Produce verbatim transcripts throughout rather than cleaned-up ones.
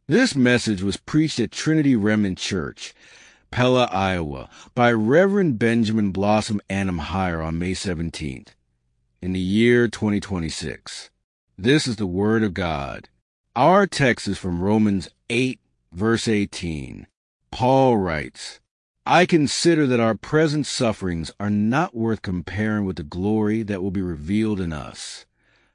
This message was preached at Trinity Remnant Church, Pella, Iowa, by Reverend Benjamin Blossom Annam Hire on May seventeenth, in the year twenty twenty-six. This is the Word of God. Our text is from Romans eight, verse eighteen. Paul writes, "I consider that our present sufferings are not worth comparing with the glory that will be revealed in us."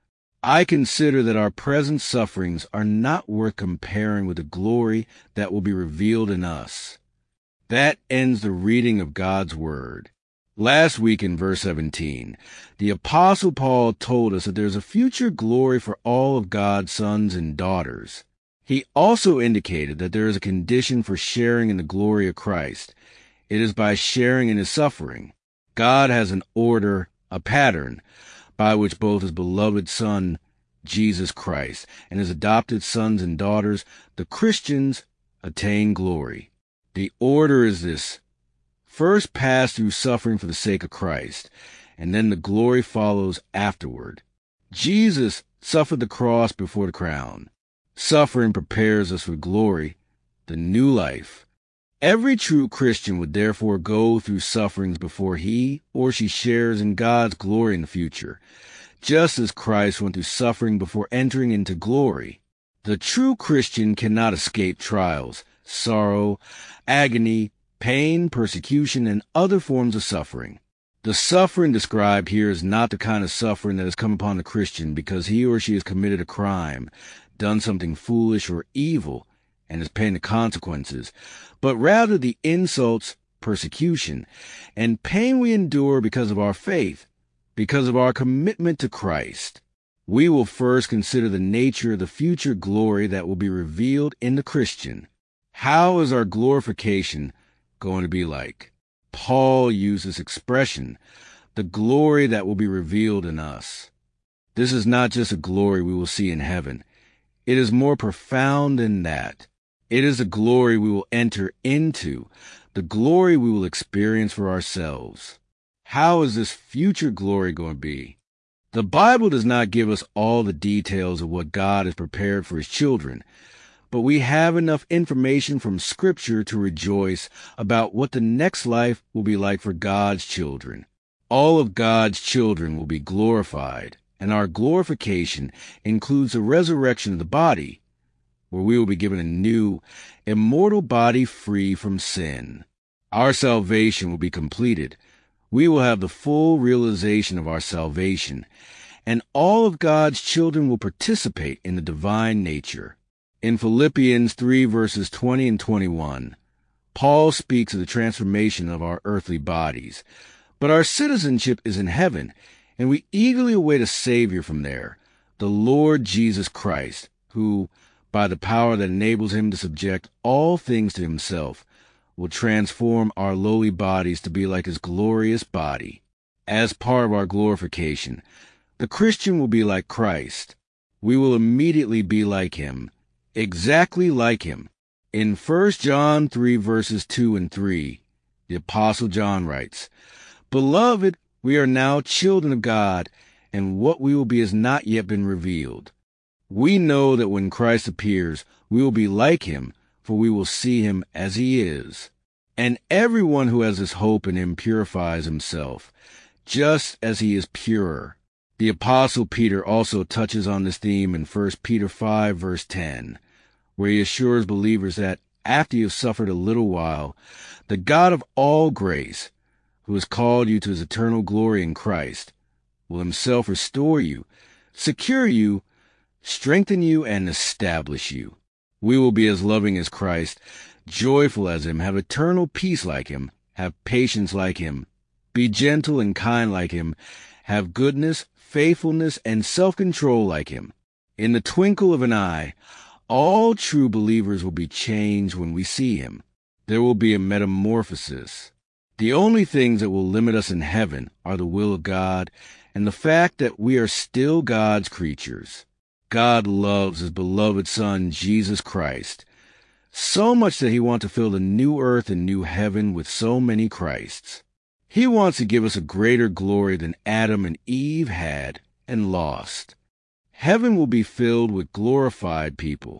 I consider that our present sufferings are not worth comparing with the glory that will be revealed in us. That ends the reading of God's Word. Last week in verse seventeen, the Apostle Paul told us that there is a future glory for all of God's sons and daughters. He also indicated that there is a condition for sharing in the glory of Christ. It is by sharing in his suffering. God has an order, a pattern, by which both his beloved Son, Jesus Christ, and his adopted sons and daughters, the Christians, attain glory. The order is this: first pass through suffering for the sake of Christ, and then the glory follows afterward. Jesus suffered the cross before the crown. Suffering prepares us for glory, the new life. Every true Christian would therefore go through sufferings before he or she shares in God's glory in the future, just as Christ went through suffering before entering into glory. The true Christian cannot escape trials, sorrow, agony, pain, persecution, and other forms of suffering. The suffering described here is not the kind of suffering that has come upon the Christian because he or she has committed a crime, done something foolish or evil, and is paying the consequences, but rather the insults, persecution, and pain we endure because of our faith, because of our commitment to Christ. We will first consider the nature of the future glory that will be revealed in the Christian. How is our glorification going to be like? Paul used this expression, the glory that will be revealed in us. This is not just a glory we will see in heaven. It is more profound than that. It is the glory we will enter into, the glory we will experience for ourselves. How is this future glory going to be? The Bible does not give us all the details of what God has prepared for his children, but we have enough information from Scripture to rejoice about what the next life will be like for God's children. All of God's children will be glorified, and our glorification includes the resurrection of the body, where we will be given a new, immortal body free from sin. Our salvation will be completed. We will have the full realization of our salvation, and all of God's children will participate in the divine nature. In Philippians three, verses twenty and twenty-one, Paul speaks of the transformation of our earthly bodies. But our citizenship is in heaven, and we eagerly await a Savior from there, the Lord Jesus Christ, who, by the power that enables him to subject all things to himself, will transform our lowly bodies to be like his glorious body. As part of our glorification, the Christian will be like Christ. We will immediately be like him, exactly like him. In First John three, verses two and three, the Apostle John writes, "Beloved, we are now children of God, and what we will be has not yet been revealed. We know that when Christ appears, we will be like him, for we will see him as he is. And everyone who has this hope in him purifies himself, just as he is pure." The Apostle Peter also touches on this theme in First Peter five, verse ten, where he assures believers that after you have suffered a little while, the God of all grace, who has called you to his eternal glory in Christ, will himself restore you, secure you, strengthen you, and establish you. We will be as loving as Christ, joyful as him, have eternal peace like him, have patience like him, be gentle and kind like him, have goodness, faithfulness, and self-control like him. In the twinkle of an eye, all true believers will be changed when we see him. There will be a metamorphosis. The only things that will limit us in heaven are the will of God and the fact that we are still God's creatures. God loves his beloved Son, Jesus Christ, so much that he wants to fill the new earth and new heaven with so many Christs. He wants to give us a greater glory than Adam and Eve had and lost. Heaven will be filled with glorified people.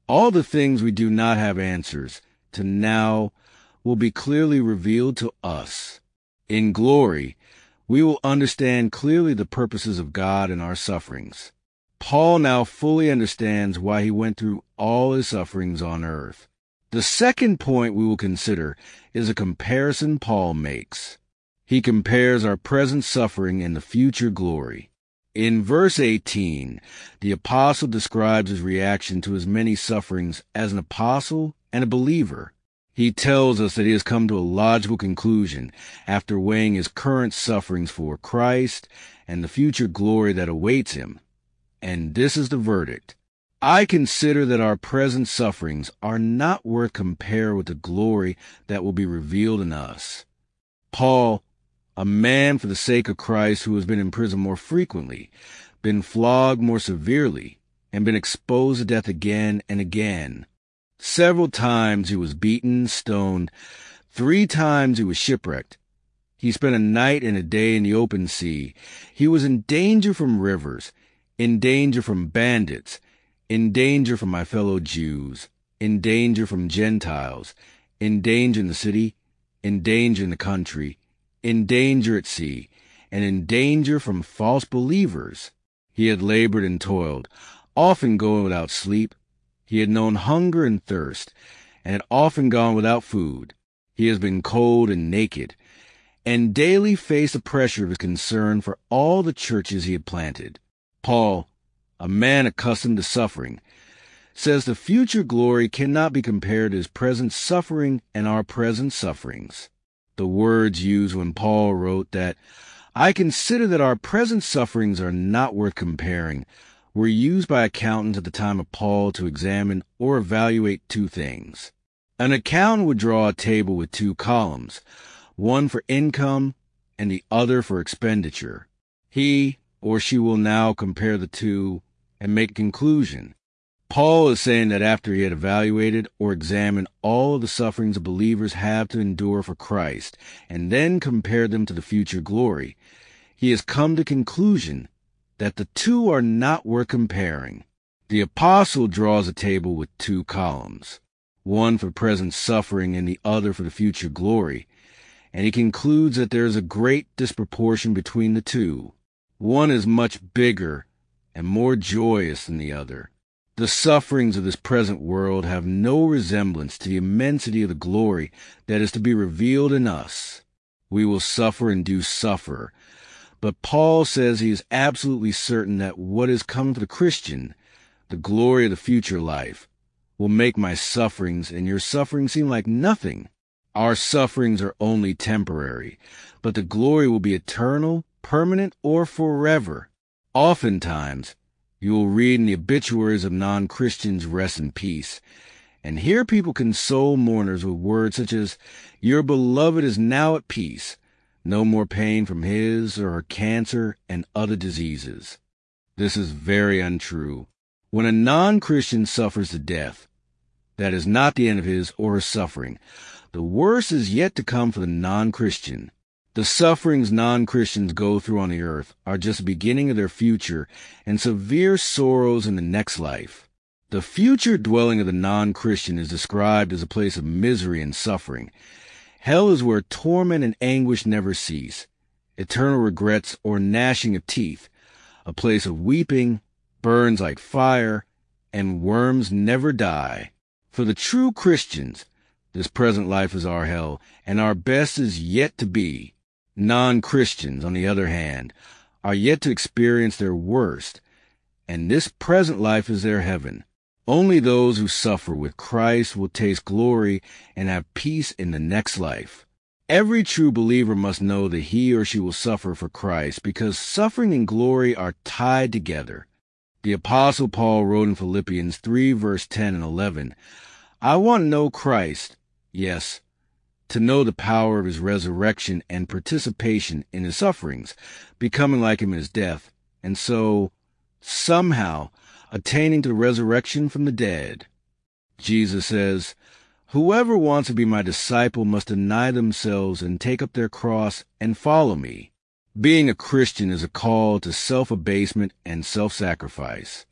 All the things we do not have answers to now will be clearly revealed to us. In glory, we will understand clearly the purposes of God in our sufferings. Paul now fully understands why he went through all his sufferings on earth. The second point we will consider is a comparison Paul makes. He compares our present suffering and the future glory. In verse eighteen, the apostle describes his reaction to his many sufferings as an apostle and a believer. He tells us that he has come to a logical conclusion after weighing his current sufferings for Christ and the future glory that awaits him. And this is the verdict. I consider that our present sufferings are not worth compare with the glory that will be revealed in us. Paul, a man for the sake of Christ who has been in prison more frequently, been flogged more severely, and been exposed to death again and again. Several times he was beaten, stoned. Three times he was shipwrecked. He spent a night and a day in the open sea. He was in danger from rivers, in danger from bandits, in danger from my fellow Jews, in danger from Gentiles, in danger in the city, in danger in the country, in danger at sea, and in danger from false believers. He had labored and toiled, often going without sleep. He had known hunger and thirst, and had often gone without food. He has been cold and naked, and daily faced the pressure of his concern for all the churches he had planted. Paul, a man accustomed to suffering, says the future glory cannot be compared to his present suffering and our present sufferings. The words used when Paul wrote that, "I consider that our present sufferings are not worth comparing," were used by accountants at the time of Paul to examine or evaluate two things. An accountant would draw a table with two columns, one for income and the other for expenditure. He or she will now compare the two and make a conclusion. Paul is saying that after he had evaluated or examined all of the sufferings believers have to endure for Christ, and then compared them to the future glory, he has come to the conclusion that the two are not worth comparing. The apostle draws a table with two columns, one for present suffering and the other for the future glory, and he concludes that there is a great disproportion between the two. One is much bigger and more joyous than the other. The sufferings of this present world have no resemblance to the immensity of the glory that is to be revealed in us. We will suffer and do suffer, but Paul says he is absolutely certain that what is coming for the Christian, the glory of the future life, will make my sufferings and your sufferings seem like nothing. Our sufferings are only temporary, but the glory will be eternal, permanent, or forever. Oftentimes, you will read in the obituaries of non-Christians, "Rest in peace," and hear people console mourners with words such as, "Your beloved is now at peace. No more pain from his or her cancer and other diseases." This is very untrue. When a non-Christian suffers to death, that is not the end of his or her suffering. The worst is yet to come for the non-Christian. The sufferings non-Christians go through on the earth are just the beginning of their future and severe sorrows in the next life. The future dwelling of the non-Christian is described as a place of misery and suffering. Hell is where torment and anguish never cease, eternal regrets or gnashing of teeth, a place of weeping, burns like fire, and worms never die. For the true Christians, this present life is our hell, and our best is yet to be. Non-Christians, on the other hand, are yet to experience their worst, and this present life is their heaven. Only those who suffer with Christ will taste glory and have peace in the next life. Every true believer must know that he or she will suffer for Christ, because suffering and glory are tied together. The Apostle Paul wrote in Philippians three, verse ten and eleven, "I want to know Christ, yes, to know the power of his resurrection and participation in his sufferings, becoming like him in his death, and so, somehow, attaining to the resurrection from the dead." Jesus says, "Whoever wants to be my disciple must deny themselves and take up their cross and follow me." Being a Christian is a call to self-abasement and self-sacrifice.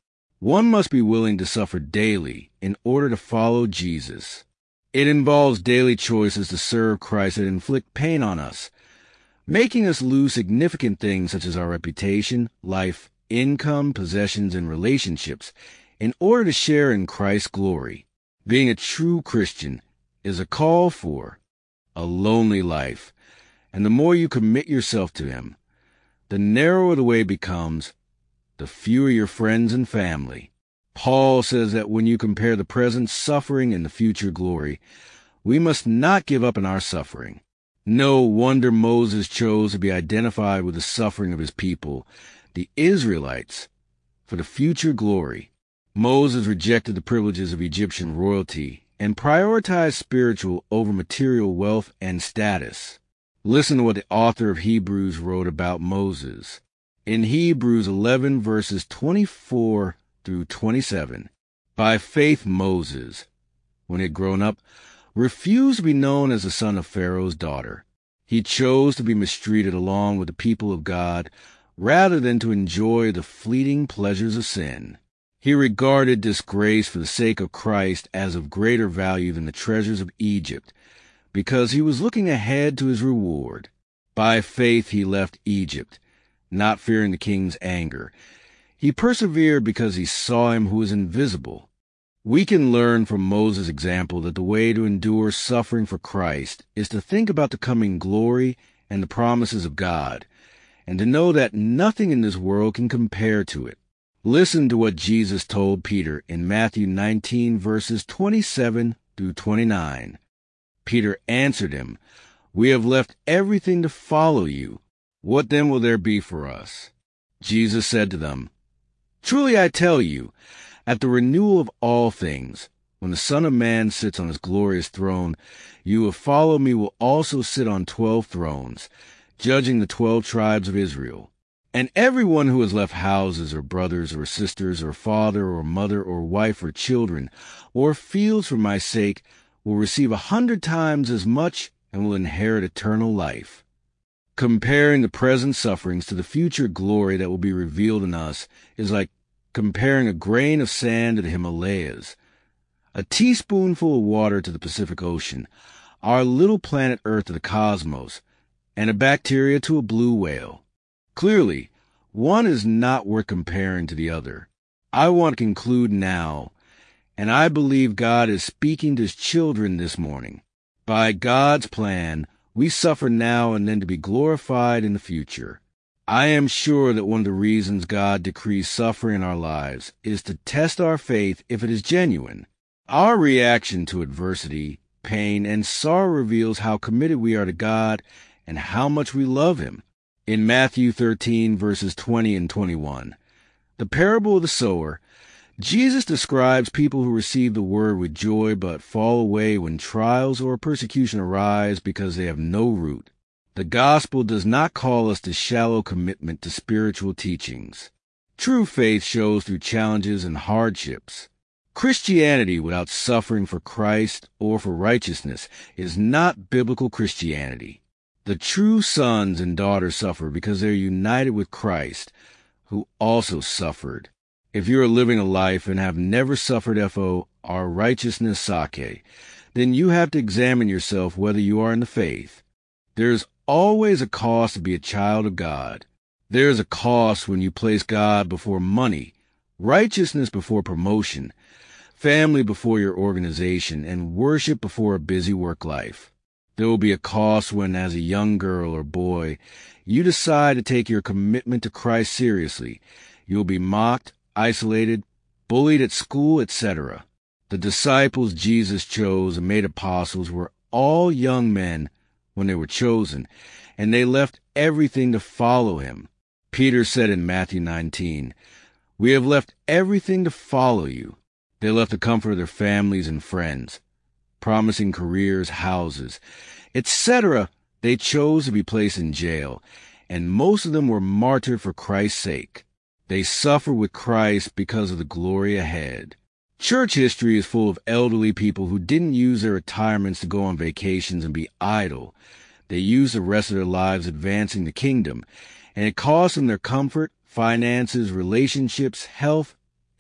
One must be willing to suffer daily in order to follow Jesus. It involves daily choices to serve Christ that inflict pain on us, making us lose significant things such as our reputation, life, income, possessions, and relationships in order to share in Christ's glory. Being a true Christian is a call for a lonely life, and the more you commit yourself to Him, the narrower the way becomes, the fewer your friends and family. Paul says that when you compare the present suffering and the future glory, we must not give up in our suffering. No wonder Moses chose to be identified with the suffering of his people, the Israelites, for the future glory. Moses rejected the privileges of Egyptian royalty and prioritized spiritual over material wealth and status. Listen to what the author of Hebrews wrote about Moses. In Hebrews eleven, verses twenty-four through twenty-seven, by faith Moses, when he had grown up, refused to be known as the son of Pharaoh's daughter. He chose to be mistreated along with the people of God rather than to enjoy the fleeting pleasures of sin. He regarded disgrace for the sake of Christ as of greater value than the treasures of Egypt, because he was looking ahead to his reward. By faith he left Egypt, not fearing the king's anger. He persevered because he saw him who is invisible. We can learn from Moses' example that the way to endure suffering for Christ is to think about the coming glory and the promises of God, and to know that nothing in this world can compare to it. Listen to what Jesus told Peter in Matthew nineteen, verses twenty-seven through twenty-nine. Peter answered him, "We have left everything to follow you. What then will there be for us?" Jesus said to them, "Truly I tell you, at the renewal of all things, when the Son of Man sits on his glorious throne, you who follow me will also sit on twelve thrones, judging the twelve tribes of Israel. And everyone who has left houses or brothers or sisters or father or mother or wife or children or fields for my sake will receive a hundred times as much and will inherit eternal life." Comparing the present sufferings to the future glory that will be revealed in us is like comparing a grain of sand to the Himalayas, a teaspoonful of water to the Pacific Ocean, our little planet Earth to the cosmos, and a bacteria to a blue whale. Clearly, one is not worth comparing to the other. I want to conclude now, and I believe God is speaking to His children this morning. By God's plan, we suffer now and then to be glorified in the future. I am sure that one of the reasons God decrees suffering in our lives is to test our faith if it is genuine. Our reaction to adversity, pain, and sorrow reveals how committed we are to God and how much we love Him. In Matthew thirteen, verses twenty and twenty-one, the parable of the sower, Jesus describes people who receive the word with joy but fall away when trials or persecution arise because they have no root. The gospel does not call us to shallow commitment to spiritual teachings. True faith shows through challenges and hardships. Christianity without suffering for Christ or for righteousness is not biblical Christianity. The true sons and daughters suffer because they are united with Christ, who also suffered. If you are living a life and have never suffered F-O or righteousness sake, then you have to examine yourself whether you are in the faith. There is always a cost to be a child of God. There is a cost when you place God before money, righteousness before promotion, family before your organization, and worship before a busy work life. There will be a cost when, as a young girl or boy, you decide to take your commitment to Christ seriously. You will be mocked, isolated, bullied at school, et cetera. The disciples Jesus chose and made apostles were all young men when they were chosen, and they left everything to follow Him. Peter said in Matthew nineteen, "We have left everything to follow you." They left the comfort of their families and friends, promising careers, houses, et cetera. They chose to be placed in jail, and most of them were martyred for Christ's sake. They suffer with Christ because of the glory ahead. Church history is full of elderly people who didn't use their retirements to go on vacations and be idle. They used the rest of their lives advancing the kingdom, and it cost them their comfort, finances, relationships, health,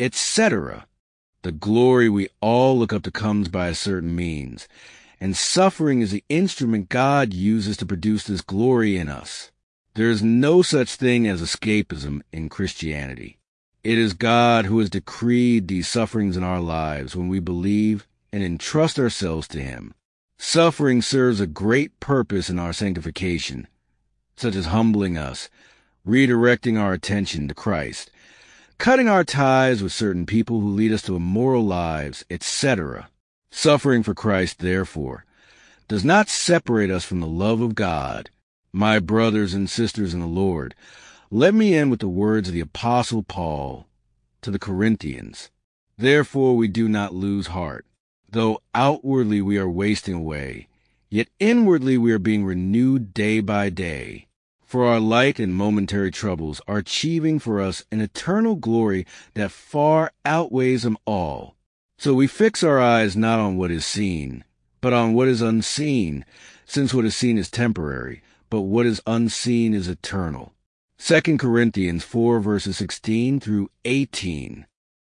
et cetera. The glory we all look up to comes by a certain means, and suffering is the instrument God uses to produce this glory in us. There is no such thing as escapism in Christianity. It is God who has decreed these sufferings in our lives when we believe and entrust ourselves to Him. Suffering serves a great purpose in our sanctification, such as humbling us, redirecting our attention to Christ, cutting our ties with certain people who lead us to immoral lives, et cetera. Suffering for Christ, therefore, does not separate us from the love of God. My brothers and sisters in the Lord, let me end with the words of the Apostle Paul to the Corinthians. Therefore we do not lose heart. Though outwardly we are wasting away, yet inwardly we are being renewed day by day. For our light and momentary troubles are achieving for us an eternal glory that far outweighs them all. So we fix our eyes not on what is seen, but on what is unseen, since what is seen is temporary, but what is unseen is eternal. Second Corinthians four verses sixteen through eighteen.